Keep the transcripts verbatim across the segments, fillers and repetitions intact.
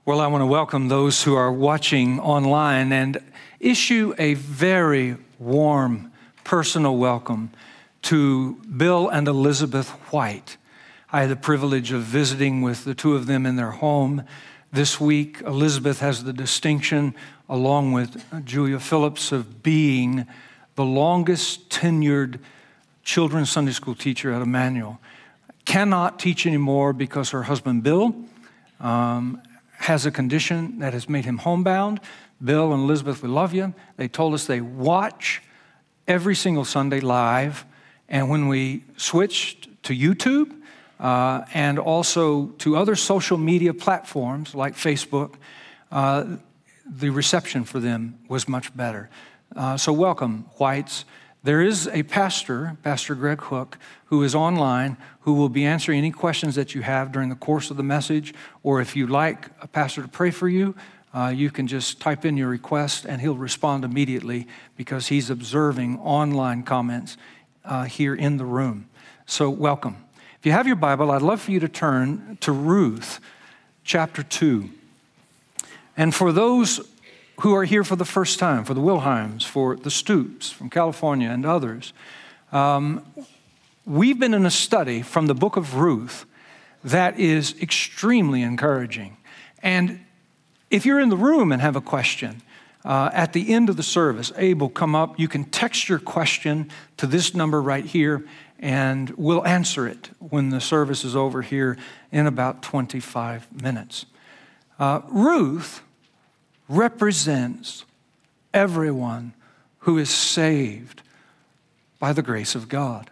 Well, I want to welcome those who are watching online and issue a very warm, personal welcome to Bill and Elizabeth White. I had the privilege of visiting with the two of them in their home this week. Elizabeth has the distinction, along with Julia Phillips, of being the longest tenured children's Sunday school teacher at Emmanuel. Cannot teach anymore because her husband, Bill, um, has a condition that has made him homebound. Bill and Elizabeth, we love you. They told us they watch every single Sunday live. And when we switched to YouTube uh, and also to other social media platforms like Facebook, uh, the reception for them was much better. Uh, so welcome, Whites. There is a pastor, Pastor Greg Hook, who is online, who will be answering any questions that you have during the course of the message, or if you'd like a pastor to pray for you, uh, you can just type in your request and he'll respond immediately because he's observing online comments uh, here in the room. So welcome. If you have your Bible, I'd love for you to turn to Ruth chapter two. And for those who are here for the first time, for the Wilheims, for the Stoops from California and others, um, we've been in a study from the book of Ruth that is extremely encouraging. And if you're in the room and have a question, uh, at the end of the service, Abe will come up. You can text your question to this number right here, and we'll answer it when the service is over here in about twenty-five minutes. Uh, Ruth represents everyone who is saved by the grace of God.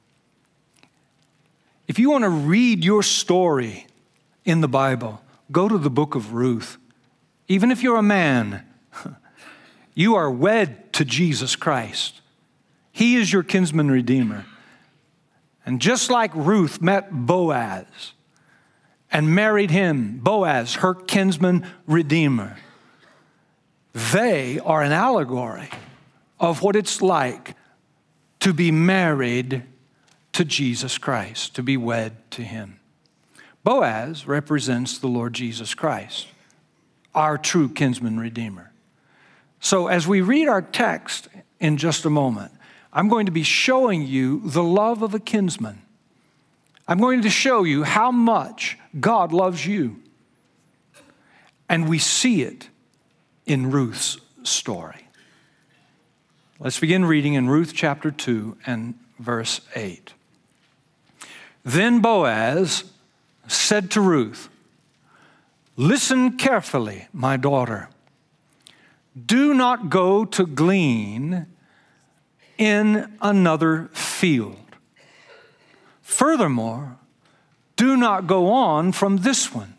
If you want to read your story in the Bible, go to the book of Ruth. Even if you're a man, you are wed to Jesus Christ. He is your kinsman redeemer. And just like Ruth met Boaz and married him, Boaz, her kinsman redeemer, they are an allegory of what it's like to be married to Jesus Christ, to be wed to him. Boaz represents the Lord Jesus Christ, our true kinsman redeemer. So as we read our text in just a moment, I'm going to be showing you the love of a kinsman. I'm going to show you how much God loves you. And we see it in Ruth's story. Let's begin reading in Ruth chapter two and verse eight. Then Boaz said to Ruth, "Listen carefully, my daughter. Do not go to glean in another field. Furthermore, do not go on from this one,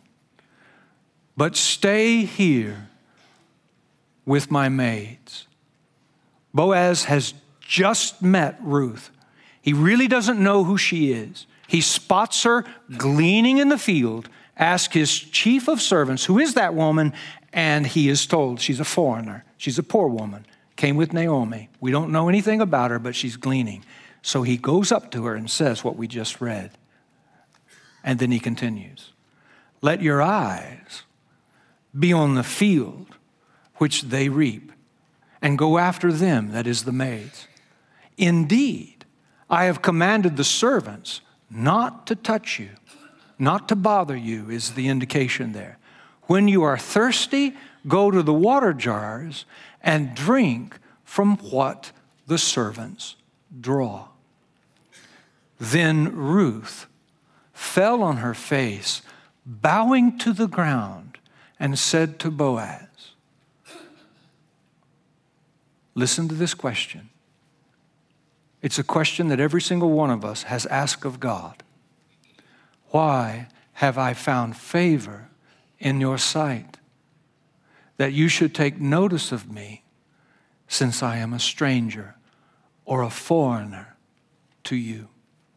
but stay here with my maids." Boaz has just met Ruth. He really doesn't know who she is. He spots her gleaning in the field, asks his chief of servants, "Who is that woman?" And he is told she's a foreigner. She's a poor woman. Came with Naomi. We don't know anything about her, but she's gleaning. So he goes up to her and says what we just read. And then he continues, "Let your eyes be on the field which they reap, and go after them," that is the maids. "Indeed, I have commanded the servants not to touch you, not to bother you," is the indication there. "When you are thirsty, go to the water jars and drink from what the servants draw." Then Ruth fell on her face, bowing to the ground, and said to Boaz, listen to this question. It's a question that every single one of us has asked of God. "Why have I found favor in your sight, that you should take notice of me, since I am a stranger or a foreigner to you?"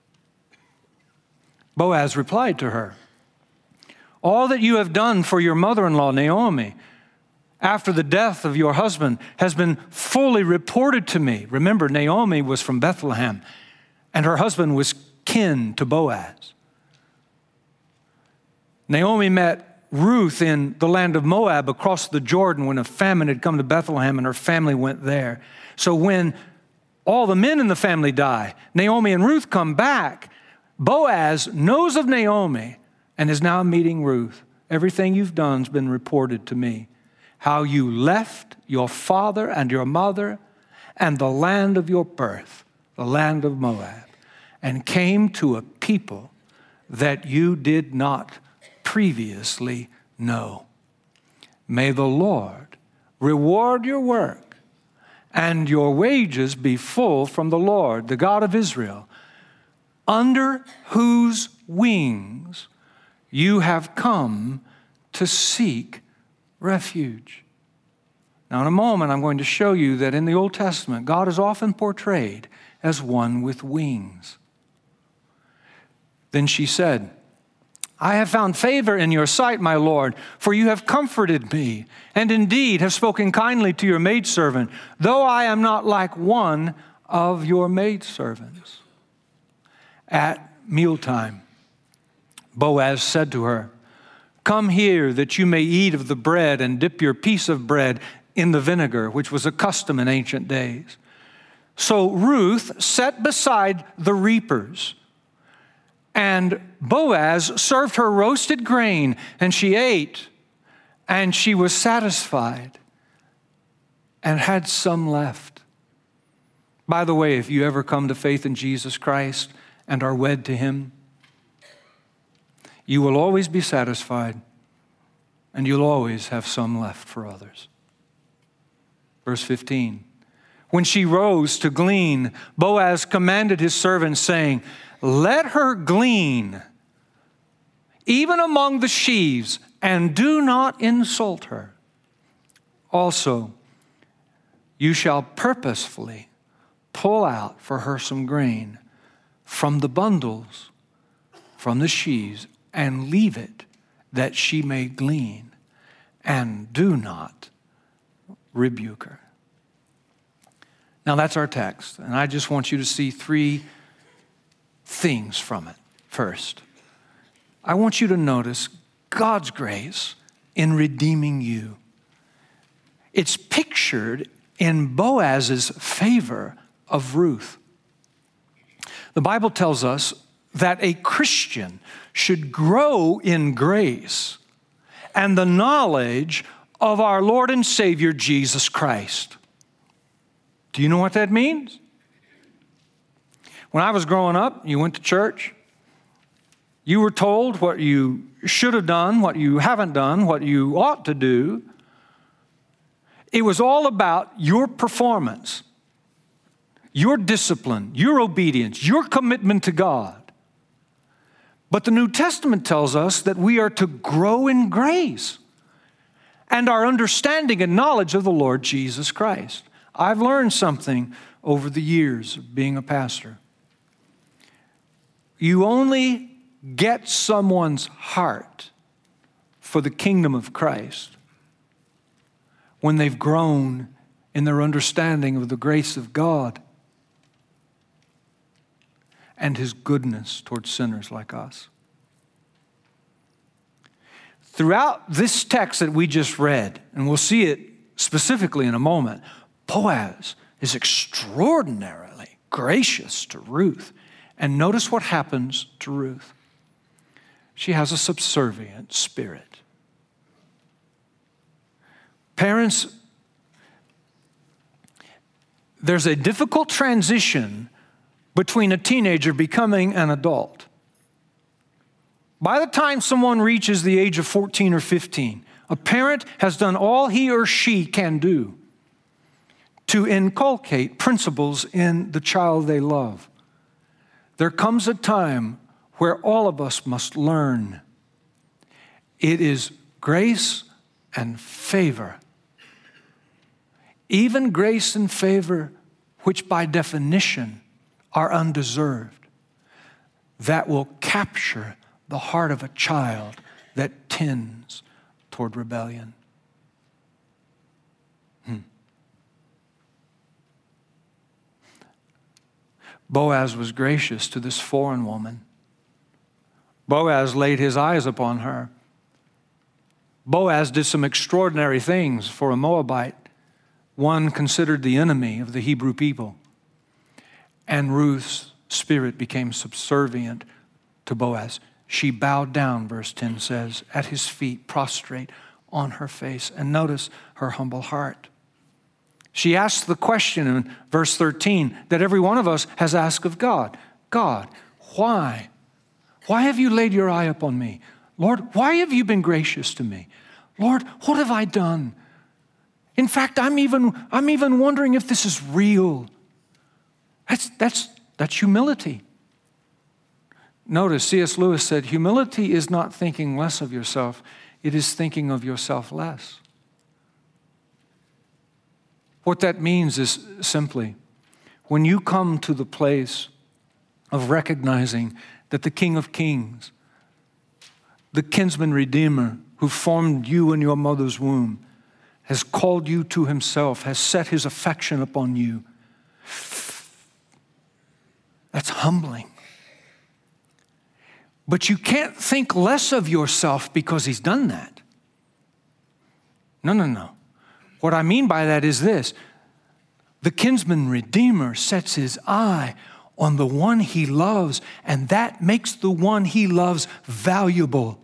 Boaz replied to her, "All that you have done for your mother-in-law, Naomi, after the death of your husband has been fully reported to me." Remember, Naomi was from Bethlehem, and her husband was kin to Boaz. Naomi met Ruth in the land of Moab across the Jordan when a famine had come to Bethlehem and her family went there. So when all the men in the family die, Naomi and Ruth come back. Boaz knows of Naomi and is now meeting Ruth. Everything you've done has been reported to me. How you left your father and your mother and the land of your birth, the land of Moab, and came to a people that you did not previously know. May the Lord reward your work and your wages be full from the Lord, the God of Israel, under whose wings you have come to seek refuge. Now, in a moment, I'm going to show you that in the Old Testament, God is often portrayed as one with wings. Then she said, I have found favor in your sight, my Lord, for you have comforted me, and indeed have spoken kindly to your maidservant, though I am not like one of your maidservants. At mealtime, Boaz said to her, come here that you may eat of the bread and dip your piece of bread in the vinegar, which was a custom in ancient days. So Ruth sat beside the reapers, and Boaz served her roasted grain, and she ate, and she was satisfied and had some left. By the way, if you ever come to faith in Jesus Christ and are wed to him, you will always be satisfied, and you'll always have some left for others. Verse fifteen, when she rose to glean, Boaz commanded his servants, saying, let her glean, even among the sheaves, and do not insult her. Also, you shall purposefully pull out for her some grain from the bundles, from the sheaves, and leave it that she may glean, and do not rebuke her. Now that's our text, and I just want you to see three things from it. First, I want you to notice God's grace in redeeming you. It's pictured in Boaz's favor of Ruth. The Bible tells us that a Christian should grow in grace and the knowledge of our Lord and Savior, Jesus Christ. Do you know what that means? When I was growing up, you went to church. You were told what you should have done, what you haven't done, what you ought to do. It was all about your performance, your discipline, your obedience, your commitment to God. But the New Testament tells us that we are to grow in grace and our understanding and knowledge of the Lord Jesus Christ. I've learned something over the years of being a pastor. You only get someone's heart for the kingdom of Christ when they've grown in their understanding of the grace of God and his goodness towards sinners like us. Throughout this text that we just read, and we'll see it specifically in a moment, Boaz is extraordinarily gracious to Ruth. And notice what happens to Ruth. She has a subservient spirit. Parents, there's a difficult transition between a teenager becoming an adult. By the time someone reaches the age of fourteen or fifteen, a parent has done all he or she can do to inculcate principles in the child they love. There comes a time where all of us must learn. It is grace and favor. Even grace and favor, which by definition are undeserved, that will capture the heart of a child that tends toward rebellion. Hmm. Boaz was gracious to this foreign woman. Boaz laid his eyes upon her. Boaz did some extraordinary things for a Moabite, one considered the enemy of the Hebrew people. And Ruth's spirit became subservient to Boaz. She bowed down, verse ten says, at his feet, prostrate on her face. And notice her humble heart. She asked the question in verse thirteen that every one of us has asked of God. God, why? Why have you laid your eye upon me? Lord, why have you been gracious to me? Lord, what have I done? In fact, I'm even, I'm even wondering if this is real. That's, that's, that's humility. Notice, C S Lewis said, humility is not thinking less of yourself. It is thinking of yourself less. What that means is simply, when you come to the place of recognizing that the King of Kings, the kinsman redeemer who formed you in your mother's womb, has called you to himself, has set his affection upon you. That's humbling. But you can't think less of yourself because he's done that. No, no, no. What I mean by that is this. The kinsman redeemer sets his eye on the one he loves, and that makes the one he loves valuable.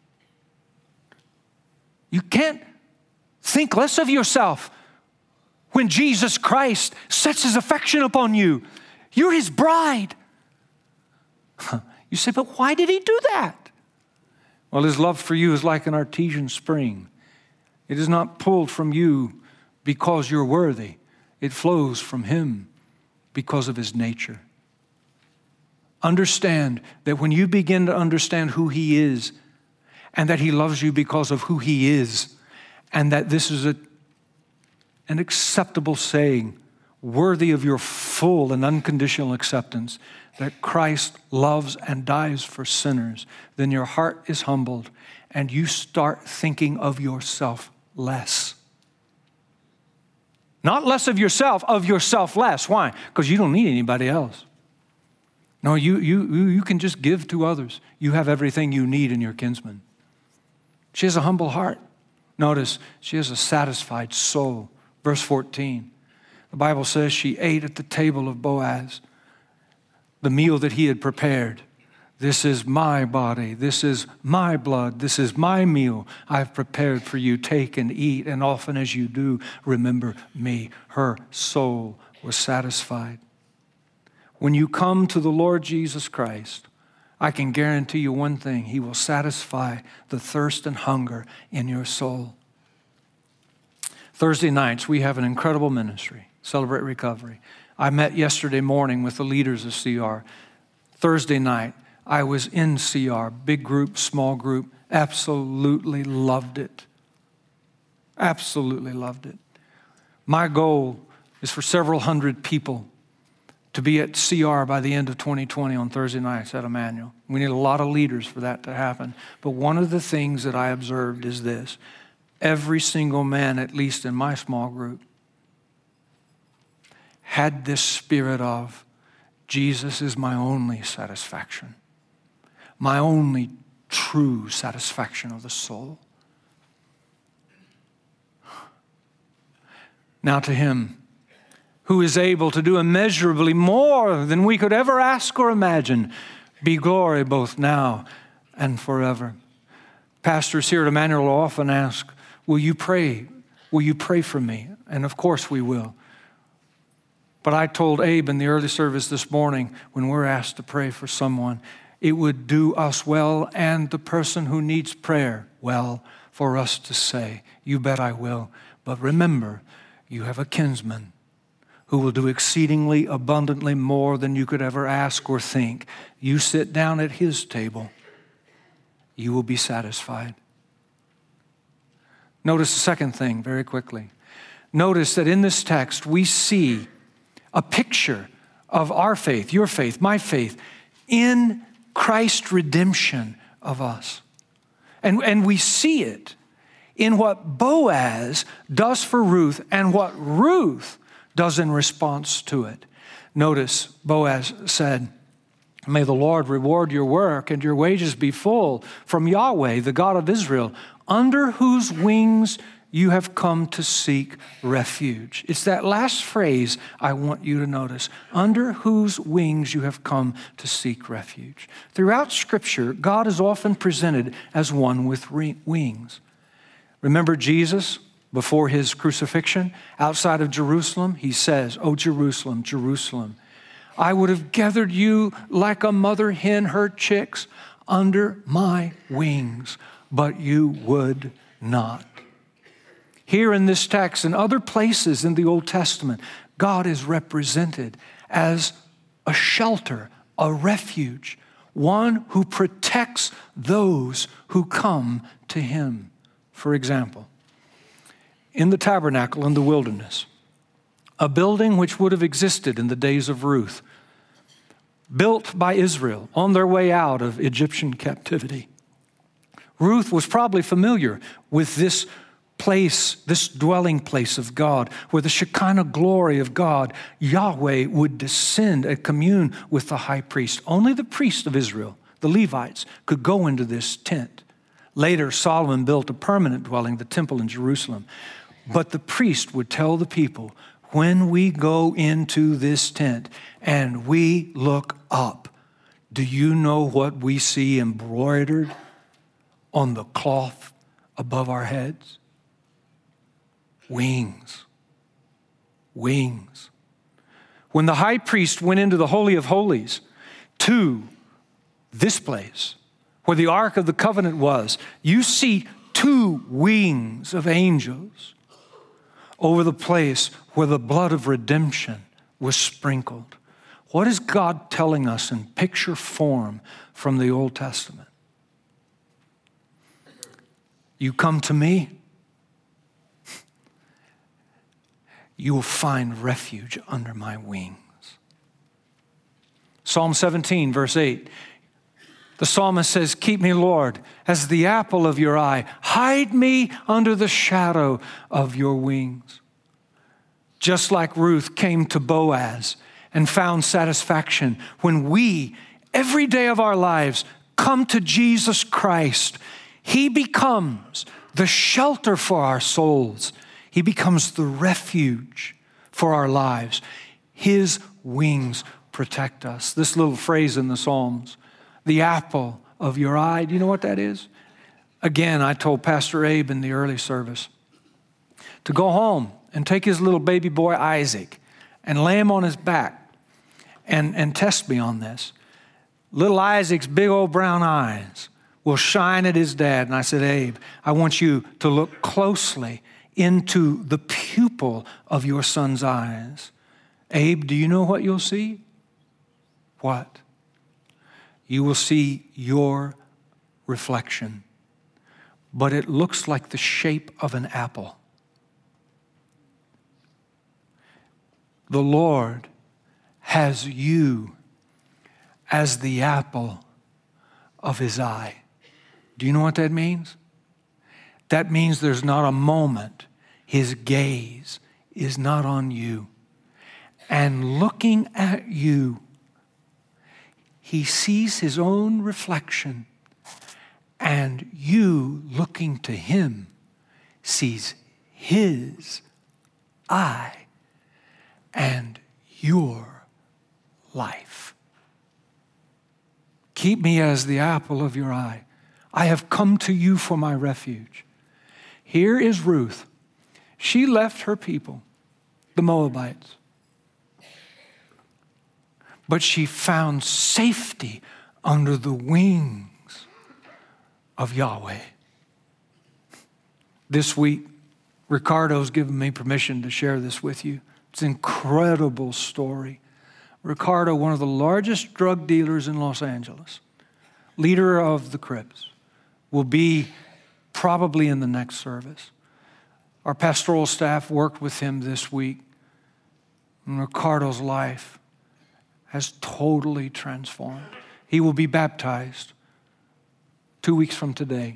You can't think less of yourself when Jesus Christ sets his affection upon you. You're his bride. You say, but why did he do that? Well, his love for you is like an artesian spring. It is not pulled from you because you're worthy. It flows from him because of his nature. Understand that when you begin to understand who he is, and that he loves you because of who he is, and that this is a, an acceptable saying, worthy of your full and unconditional acceptance, that Christ loves and dies for sinners, then your heart is humbled and you start thinking of yourself less. Not less of yourself, of yourself less. Why? Because you don't need anybody else. No, you, you, you can just give to others. You have everything you need in your kinsman. She has a humble heart. Notice, she has a satisfied soul. Verse fourteen, the Bible says she ate at the table of Boaz, the meal that he had prepared. This is my body. This is my blood. This is my meal I've prepared for you. Take and eat, and often as you do, remember me. Her soul was satisfied. When you come to the Lord Jesus Christ, I can guarantee you one thing. He will satisfy the thirst and hunger in your soul. Thursday nights, we have an incredible ministry, Celebrate Recovery. I met yesterday morning with the leaders of C R. Thursday night, I was in C R, big group, small group, absolutely loved it. Absolutely loved it. My goal is for several hundred people to be at C R by the end of twenty twenty on Thursday nights at Emmanuel. We need a lot of leaders for that to happen. But one of the things that I observed is this. Every single man, at least in my small group, had this spirit of, Jesus is my only satisfaction, my only true satisfaction of the soul. Now to him who is able to do immeasurably more than we could ever ask or imagine, be glory both now and forever. Pastors here at Emmanuel often ask, will you pray? Will you pray for me? And of course we will. But I told Abe in the early service this morning, when we're asked to pray for someone, it would do us well and the person who needs prayer well for us to say, you bet I will. But remember, you have a kinsman who will do exceedingly abundantly more than you could ever ask or think. You sit down at his table, you will be satisfied. Notice the second thing very quickly. Notice that in this text we see a picture of our faith, your faith, my faith, in Christ's redemption of us. And, and we see it in what Boaz does for Ruth and what Ruth does in response to it. Notice Boaz said, may the Lord reward your work and your wages be full from Yahweh, the God of Israel, under whose wings you have come to seek refuge. It's that last phrase I want you to notice. Under whose wings you have come to seek refuge. Throughout Scripture, God is often presented as one with wings. Remember Jesus, before his crucifixion, outside of Jerusalem, he says, "Oh, Jerusalem, Jerusalem, I would have gathered you like a mother hen her chicks under my wings, but you would not." Here in this text and other places in the Old Testament, God is represented as a shelter, a refuge, one who protects those who come to him. For example, in the tabernacle in the wilderness, a building which would have existed in the days of Ruth, built by Israel on their way out of Egyptian captivity. Ruth was probably familiar with this place, this dwelling place of God, where the Shekinah glory of God, Yahweh, would descend and commune with the high priest. Only the priests of Israel, the Levites, could go into this tent. Later, Solomon built a permanent dwelling, the temple in Jerusalem. But the priest would tell the people, when we go into this tent and we look up, do you know what we see embroidered on the cloth above our heads? Wings. Wings. When the high priest went into the Holy of Holies to this place where the Ark of the Covenant was, you see two wings of angels over the place where the blood of redemption was sprinkled. What is God telling us in picture form from the Old Testament? You come to me, you will find refuge under my wings. Psalm seventeen, verse eight. The psalmist says, "Keep me, Lord, as the apple of your eye. Hide me under the shadow of your wings." Just like Ruth came to Boaz and found satisfaction when we, every day of our lives, come to Jesus Christ, he becomes the shelter for our souls. He becomes the refuge for our lives. His wings protect us. This little phrase in the Psalms, the apple of your eye, do you know what that is? Again, I told Pastor Abe in the early service to go home and take his little baby boy Isaac and lay him on his back and, and test me on this. Little Isaac's big old brown eyes will shine at his dad. And I said, Abe, I want you to look closely into the pupil of your son's eyes. Abe, do you know what you'll see? What? You will see your reflection, but it looks like the shape of an apple. The Lord has you as the apple of his eye. Do you know what that means? That means there's not a moment his gaze is not on you. And looking at you, he sees his own reflection, and you looking to him sees his eye and your life. Keep me as the apple of your eye. I have come to you for my refuge. Here is Ruth. She left her people, the Moabites, but she found safety under the wings of Yahweh. This week, Ricardo's given me permission to share this with you. It's an incredible story. Ricardo, one of the largest drug dealers in Los Angeles, leader of the Crips, will be probably in the next service. Our pastoral staff worked with him this week, and Ricardo's life has totally transformed. He will be baptized two weeks from today.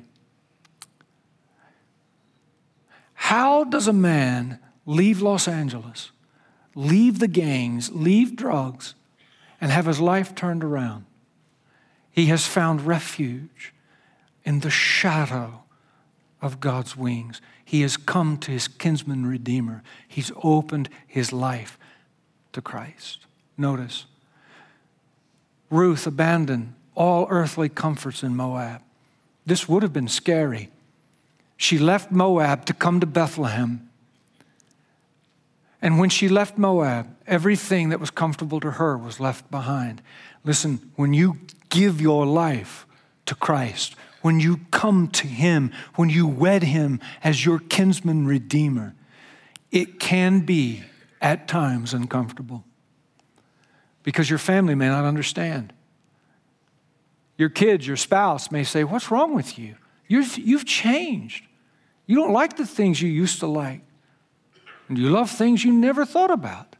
How does a man leave Los Angeles, leave the gangs, leave drugs, and have his life turned around? He has found refuge in the shadow of God's wings. He has come to his kinsman redeemer. He's opened his life to Christ. Notice, Ruth abandoned all earthly comforts in Moab. This would have been scary. She left Moab to come to Bethlehem. And when she left Moab, everything that was comfortable to her was left behind. Listen, when you give your life to Christ, when you come to him, when you wed him as your kinsman redeemer, it can be at times uncomfortable because your family may not understand. Your kids, your spouse may say, what's wrong with you? You've, you've changed. You don't like the things you used to like. And you love things you never thought about.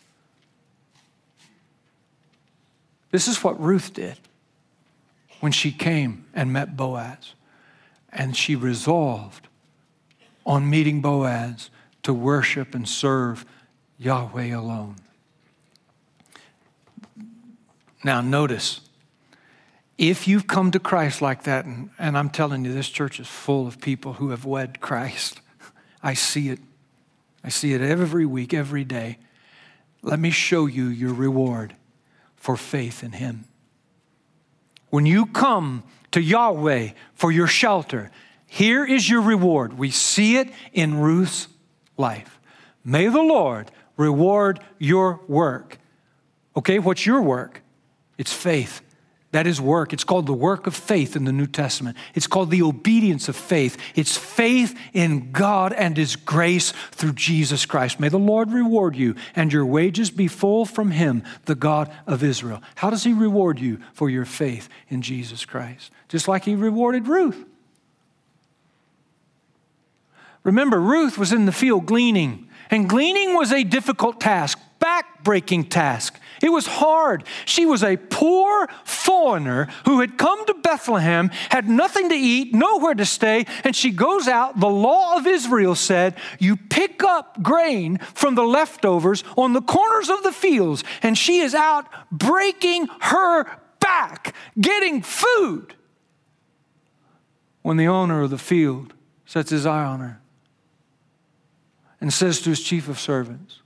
This is what Ruth did when she came and met Boaz. And she resolved on meeting Boaz to worship and serve Yahweh alone. Now notice, if you've come to Christ like that, and, and I'm telling you, this church is full of people who have wed Christ. I see it. I see it every week, every day. Let me show you your reward for faith in him. When you come to Yahweh for your shelter, here is your reward. We see it in Ruth's life. May the Lord reward your work. Okay, what's your work? It's faith. That is work. It's called the work of faith in the New Testament. It's called the obedience of faith. It's faith in God and his grace through Jesus Christ. May the Lord reward you and your wages be full from him, the God of Israel. How does he reward you for your faith in Jesus Christ? Just like he rewarded Ruth. Remember, Ruth was in the field gleaning, and gleaning was a difficult task, back-breaking task. It was hard. She was a poor foreigner who had come to Bethlehem, had nothing to eat, nowhere to stay, and she goes out. The law of Israel said, you pick up grain from the leftovers on the corners of the fields, and she is out breaking her back, getting food. When the owner of the field sets his eye on her and says to his chief of servants,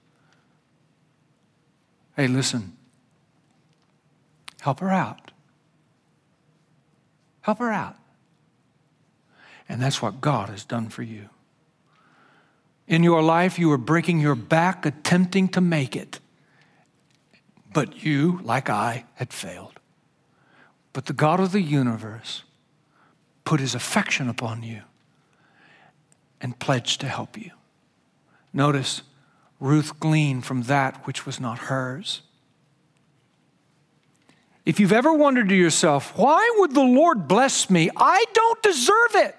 hey, listen, help her out. Help her out. And that's what God has done for you. In your life, you were breaking your back attempting to make it. But you, like I, had failed. But the God of the universe put his affection upon you and pledged to help you. Notice, Ruth gleaned from that which was not hers. If you've ever wondered to yourself, why would the Lord bless me? I don't deserve it.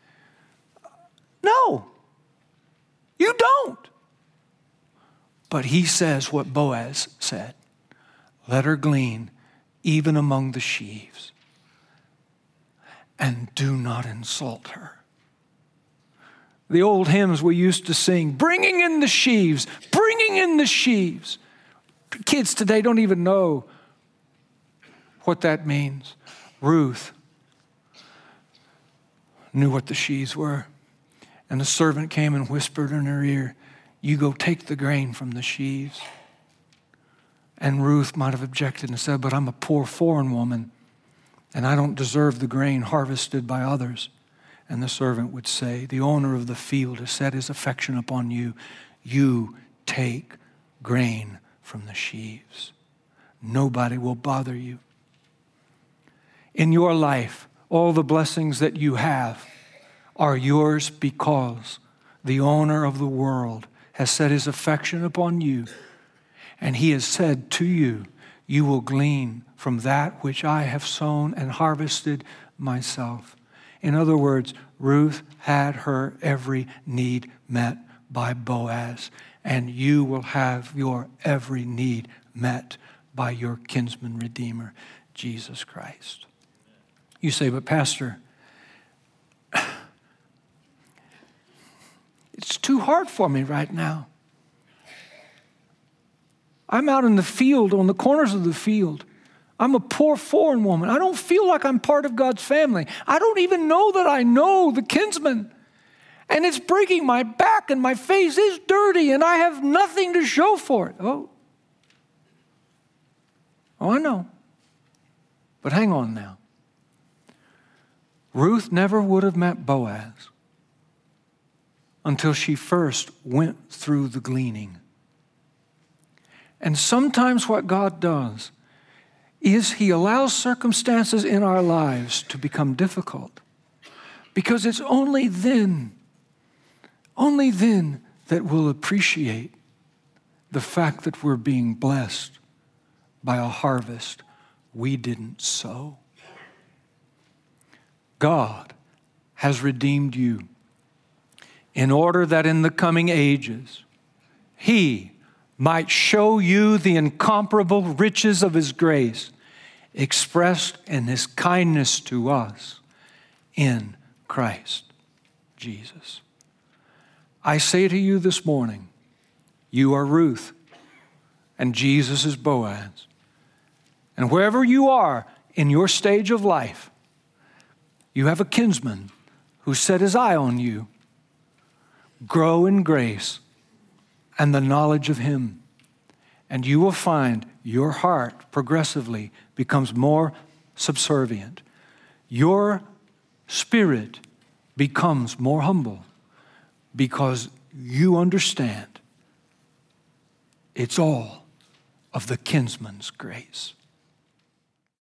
No, you don't. But he says what Boaz said. Let her glean even among the sheaves, and do not insult her. The old hymns we used to sing, bringing in the sheaves, bringing in the sheaves. Kids today don't even know what that means. Ruth knew what the sheaves were. And the servant came and whispered in her ear, you go take the grain from the sheaves. And Ruth might have objected and said, but I'm a poor foreign woman, and I don't deserve the grain harvested by others. And the servant would say, the owner of the field has set his affection upon you. You take grain from the sheaves. Nobody will bother you. In your life, all the blessings that you have are yours because the owner of the world has set his affection upon you. And he has said to you, you will glean from that which I have sown and harvested myself. In other words, Ruth had her every need met by Boaz, and you will have your every need met by your kinsman redeemer, Jesus Christ. You say, but Pastor, it's too hard for me right now. I'm out in the field, on the corners of the field. I'm a poor foreign woman. I don't feel like I'm part of God's family. I don't even know that I know the kinsman. And it's breaking my back and my face is dirty and I have nothing to show for it. Oh. Oh, I know. But hang on now. Ruth never would have met Boaz until she first went through the gleaning. And sometimes what God does is He allows circumstances in our lives to become difficult, because it's only then, only then that we'll appreciate the fact that we're being blessed by a harvest we didn't sow. God has redeemed you in order that in the coming ages He might show you the incomparable riches of His grace expressed in His kindness to us in Christ Jesus. I say to you this morning, you are Ruth and Jesus is Boaz. And wherever you are in your stage of life, you have a kinsman who set his eye on you. Grow in grace and the knowledge of Him, and you will find your heart progressively becomes more subservient. Your spirit becomes more humble because you understand it's all of the kinsman's grace.